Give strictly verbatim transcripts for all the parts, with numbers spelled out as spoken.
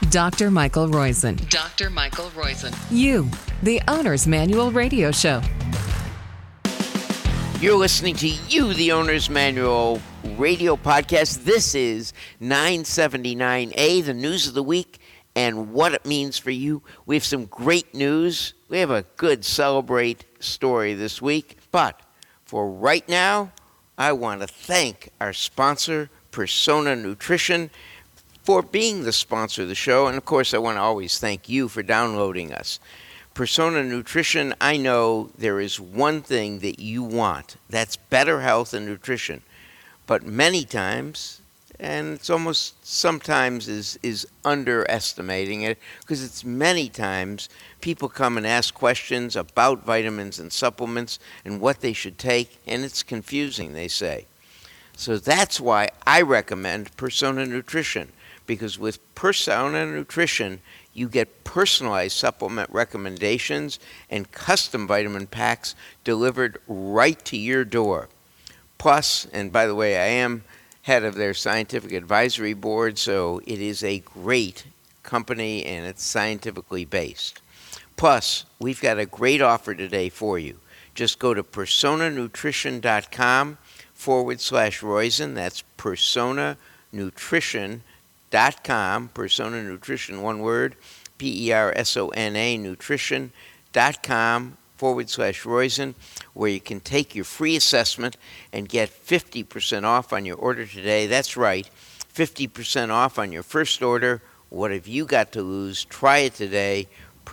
Doctor Michael Roizen. Doctor Michael Roizen. You, the Owner's Manual Radio Show. You're listening to You, the Owner's Manual Radio Podcast. This is nine seventy-nine A, the news of the week and what it means for you. We have some great news. We have a good Celebrate story this week. But for right now, I want to thank our sponsor, Persona Nutrition, for being the sponsor of the show. And, of course, I want to always thank you for downloading us. Persona Nutrition, I know there is one thing that you want. That's better health and nutrition. But many times, and it's almost sometimes is, is underestimating it, because it's many times people come and ask questions about vitamins and supplements and what they should take, and it's confusing, they say. So that's why I recommend Persona Nutrition, because with Persona Nutrition, you get personalized supplement recommendations and custom vitamin packs delivered right to your door. Plus, and by the way, I am head of their scientific advisory board, so it is a great company and it's scientifically based. Plus, we've got a great offer today for you. Just go to personanutrition.com forward slash Roizen. That's personanutrition.com. Dot com, Persona Nutrition, one word, P E R S O N A, nutrition dot com forward slash Roizen, where you can take your free assessment and get fifty percent off on your order today. That's right, fifty percent off on your first order. What have you got to lose? Try it today,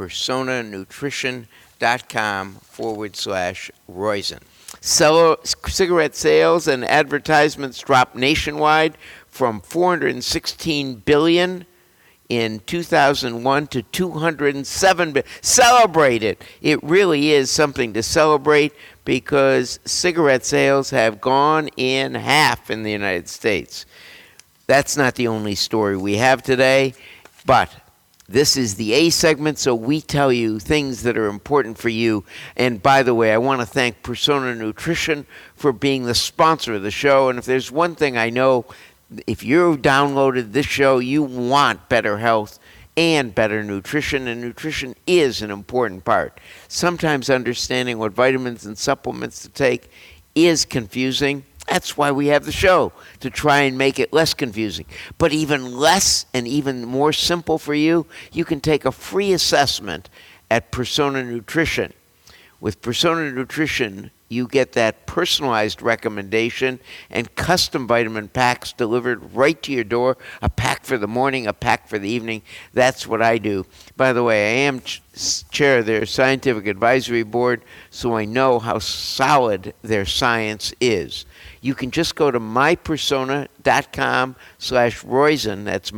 personanutrition.com forward slash Roizen. Sell- cigarette sales and advertisements dropped nationwide from four hundred sixteen billion dollars in two thousand one to two hundred seven billion dollars. Celebrate it. It really is something to celebrate, because cigarette sales have gone in half in the United States. That's not the only story we have today, but this is the A segment, so we tell you things that are important for you. And by the way, I want to thank Persona Nutrition for being the sponsor of the show. And if there's one thing I know, if you've downloaded this show, you want better health and better nutrition, and nutrition is an important part. Sometimes understanding what vitamins and supplements to take is confusing. That's why we have the show, to try and make it less confusing. But even less and even more simple for you, you can take a free assessment at Persona Nutrition. With Persona Nutrition, you get that personalized recommendation and custom vitamin packs delivered right to your door. A pack for the morning, a pack for the evening. That's what I do. By the way, I am ch- chair of their scientific advisory board, so I know how solid their science is. You can just go to mypersona.com slash Roizen. That's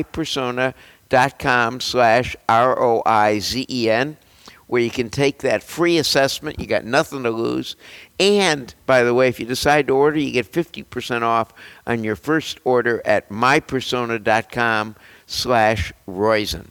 mypersona.com slash R O I Z E N. where you can take that free assessment. You got nothing to lose. And, by the way, if you decide to order, you get fifty percent off on your first order at mypersona.com slash Roizen.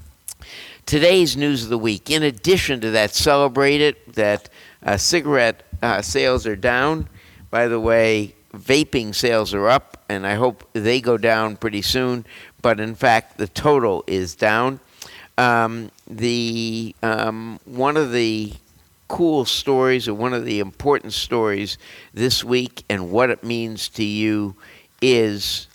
Today's news of the week. In addition to that, celebrate it, that uh, cigarette uh, sales are down. By the way, vaping sales are up, and I hope they go down pretty soon. But, in fact, the total is down. Um, the um, one of the cool stories, or one of the important stories this week, and what it means to you, is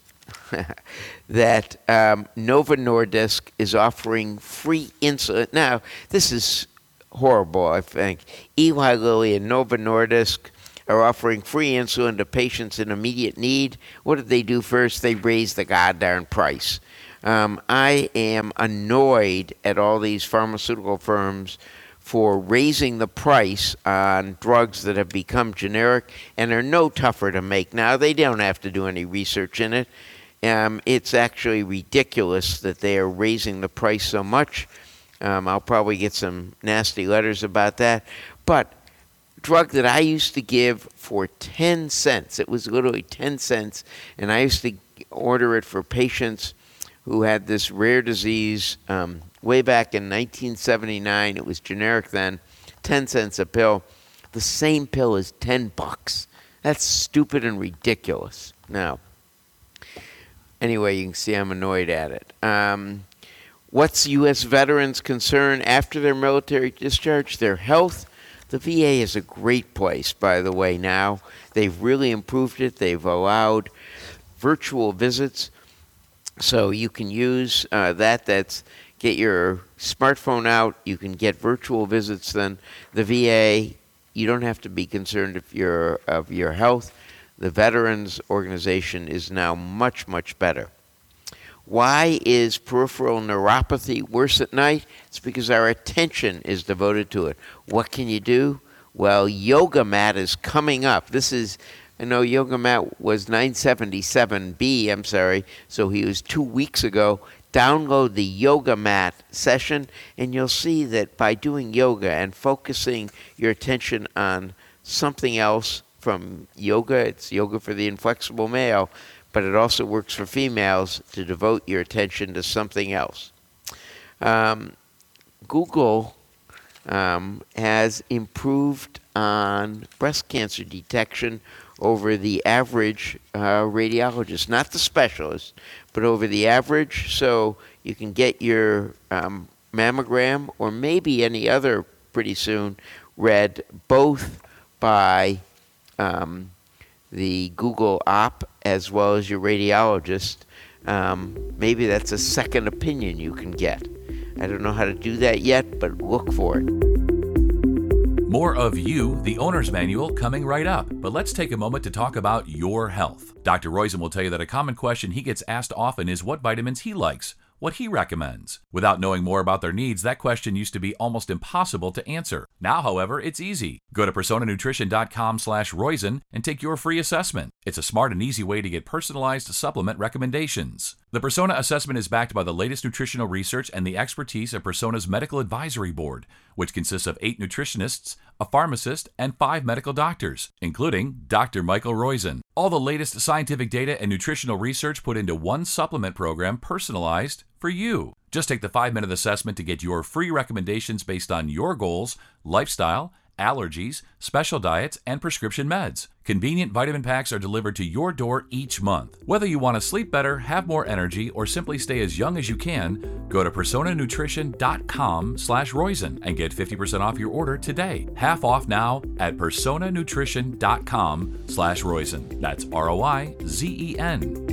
that um, Novo Nordisk is offering free insulin. Now, this is horrible, I think. Eli Lilly and Novo Nordisk are offering free insulin to patients in immediate need. What did they do first? They raised the goddamn price. Um, I am annoyed at all these pharmaceutical firms for raising the price on drugs that have become generic and are no tougher to make now. They don't have to do any research in it. Um, it's actually ridiculous that they are raising the price so much. Um, I'll probably get some nasty letters about that. But drug that I used to give for ten cents, it was literally ten cents, and I used to order it for patients who had this rare disease um, way back in nineteen seventy-nine. It was generic then, ten cents a pill. The same pill is ten bucks. That's stupid and ridiculous. Now, anyway, you can see I'm annoyed at it. Um, What's U S veterans' concern after their military discharge? Their health. The V A is a great place, by the way, now. They've really improved it. They've allowed virtual visits, so you can use uh, that. That's get your smartphone out. You can get virtual visits. Then the V A, you don't have to be concerned if you're of your health. The Veterans Organization is now much, much better. Why is peripheral neuropathy worse at night? It's because our attention is devoted to it. What can you do? Well, Yoga Mat is coming up. This is, I know Yoga Mat was nine seventy-seven B, I'm sorry, so he was two weeks ago. Download the Yoga Mat session, and you'll see that by doing yoga and focusing your attention on something else from yoga, it's yoga for the inflexible male, but it also works for females to devote your attention to something else. Um, Google um, has improved on breast cancer detection over the average uh, radiologist, not the specialist, but over the average. So you can get your um, mammogram or maybe any other pretty soon read both by um, the Google op as well as your radiologist. Um, maybe that's a second opinion you can get. I don't know how to do that yet, but look for it. More of You, the Owner's Manual, coming right up. But let's take a moment to talk about your health. Doctor Roizen will tell you that a common question he gets asked often is what vitamins he likes, what he recommends. Without knowing more about their needs, that question used to be almost impossible to answer. Now, however, it's easy. Go to persona nutrition dot com slash Roizen and take your free assessment. It's a smart and easy way to get personalized supplement recommendations. The Persona assessment is backed by the latest nutritional research and the expertise of Persona's Medical Advisory Board, which consists of eight nutritionists, a pharmacist, and five medical doctors, including Doctor Michael Roizen. All the latest scientific data and nutritional research put into one supplement program personalized for you. Just take the five-minute assessment to get your free recommendations based on your goals, lifestyle, allergies, special diets, and prescription meds. Convenient vitamin packs are delivered to your door each month. Whether you want to sleep better, have more energy, or simply stay as young as you can, go to persona nutrition dot com slash Roizen and get fifty percent off your order today. Half off now at persona nutrition dot com slash Roizen. That's R O I Z E N.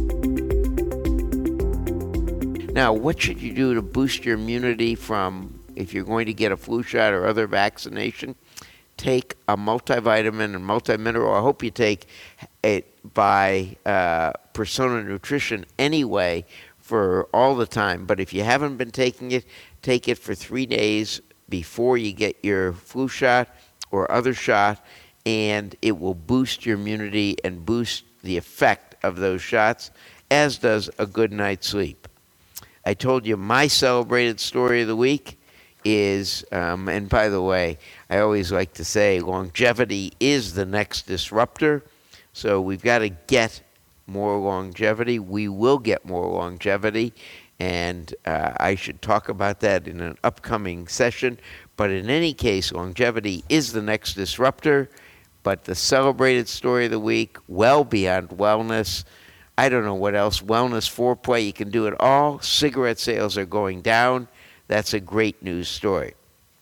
Now, what should you do to boost your immunity from if you're going to get a flu shot or other vaccination? Take a multivitamin and multimineral. I hope you take it by uh, Persona Nutrition anyway for all the time. But if you haven't been taking it, take it for three days before you get your flu shot or other shot, and it will boost your immunity and boost the effect of those shots, as does a good night's sleep. I told you my celebrated story of the week is, um, and by the way, I always like to say longevity is the next disruptor. So we've got to get more longevity. We will get more longevity, and uh, I should talk about that in an upcoming session. But in any case, longevity is the next disruptor. But the celebrated story of the week, well beyond wellness. I don't know what else. Wellness, foreplay, you can do it all. Cigarette sales are going down. That's a great news story.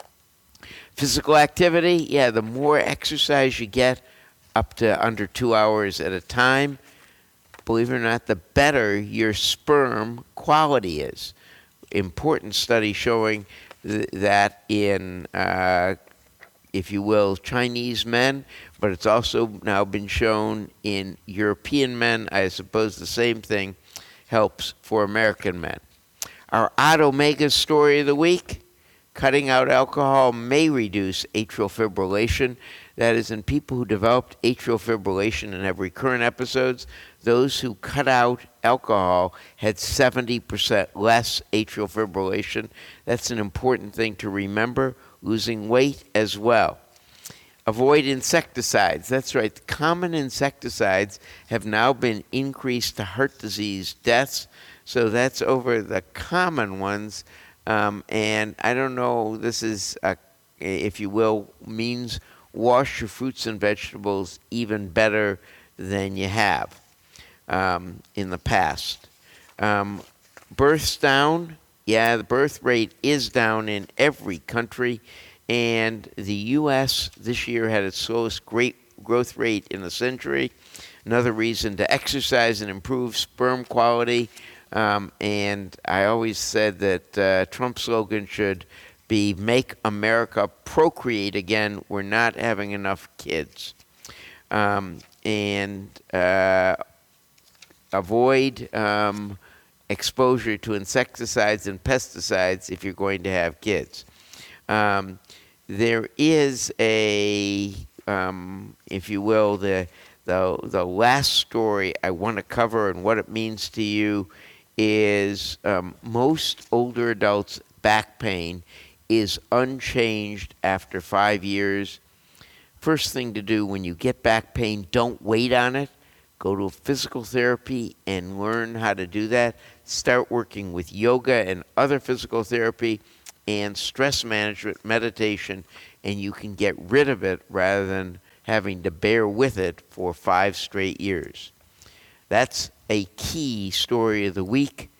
Physical activity, yeah, the more exercise you get, up to under two hours at a time, believe it or not, the better your sperm quality is. Important study showing th- that in, uh, if you will, Chinese men, but it's also now been shown in European men. I suppose the same thing helps for American men. Our Odd Omega story of the week, cutting out alcohol may reduce atrial fibrillation. That is, in people who developed atrial fibrillation and have recurrent episodes, those who cut out alcohol had seventy percent less atrial fibrillation. That's an important thing to remember. Losing weight as well. Avoid insecticides. That's right. The common insecticides have now been increased to heart disease deaths. So that's over the common ones. Um, and I don't know, this is, a, if you will, means wash your fruits and vegetables even better than you have um, in the past. Um, births down. yeah, the birth rate is down in every country, and the U S this year had its slowest great growth rate in a century. Another reason to exercise and improve sperm quality. Um, and I always said that uh, Trump's slogan should be "Make America Procreate Again." We're not having enough kids. Um, and uh, avoid um, exposure to insecticides and pesticides if you're going to have kids. Um, there is a, um, if you will, the, the, the last story I want to cover and what it means to you is um, most older adults' back pain is unchanged after five years. First thing to do when you get back pain, don't wait on it. Go to physical therapy and learn how to do that. Start working with yoga and other physical therapy and stress management, meditation, and you can get rid of it rather than having to bear with it for five straight years. That's a key story of the week.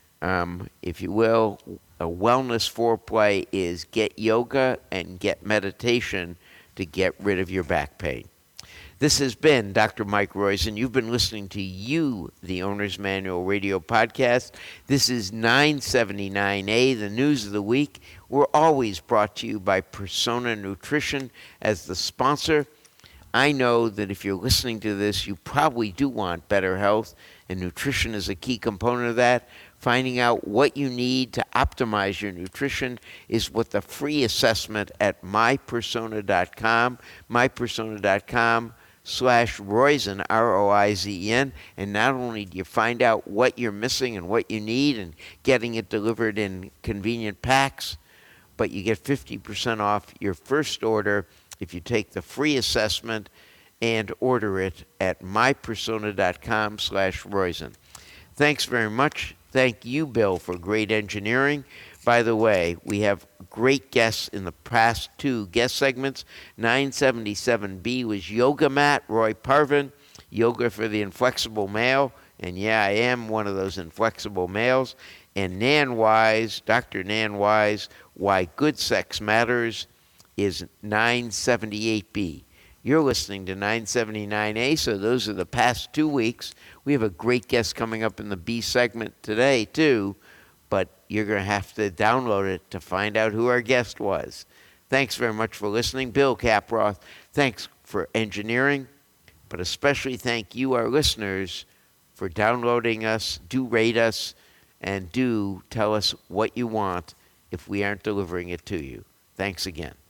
Um, if you will, a wellness foreplay is get yoga and get meditation to get rid of your back pain. This has been Doctor Mike Roizen. You've been listening to You, the Owner's Manual Radio Podcast. This is nine seventy-nine A, the news of the week. We're always brought to you by Persona Nutrition as the sponsor. I know that if you're listening to this, you probably do want better health, and nutrition is a key component of that. Finding out what you need to optimize your nutrition is what the free assessment at my persona dot com, my persona dot com slash Roizen, R O I Z E N. And not only do you find out what you're missing and what you need and getting it delivered in convenient packs, but you get fifty percent off your first order if you take the free assessment and order it at my persona dot com slash Roizen. Thanks very much. Thank you, Bill, for great engineering. By the way, we have great guests in the past two guest segments. nine seventy-seven B was Yoga Mat, Roy Parvin, Yoga for the Inflexible Male. And yeah, I am one of those inflexible males. And Nan Wise, Doctor Nan Wise, Why Good Sex Matters, is nine seventy-eight B. You're listening to nine seventy-nine A, so those are the past two weeks. We have a great guest coming up in the B segment today, too, but you're going to have to download it to find out who our guest was. Thanks very much for listening. Bill Caproth, thanks for engineering, but especially thank you, our listeners, for downloading us. Do rate us, and do tell us what you want if we aren't delivering it to you. Thanks again.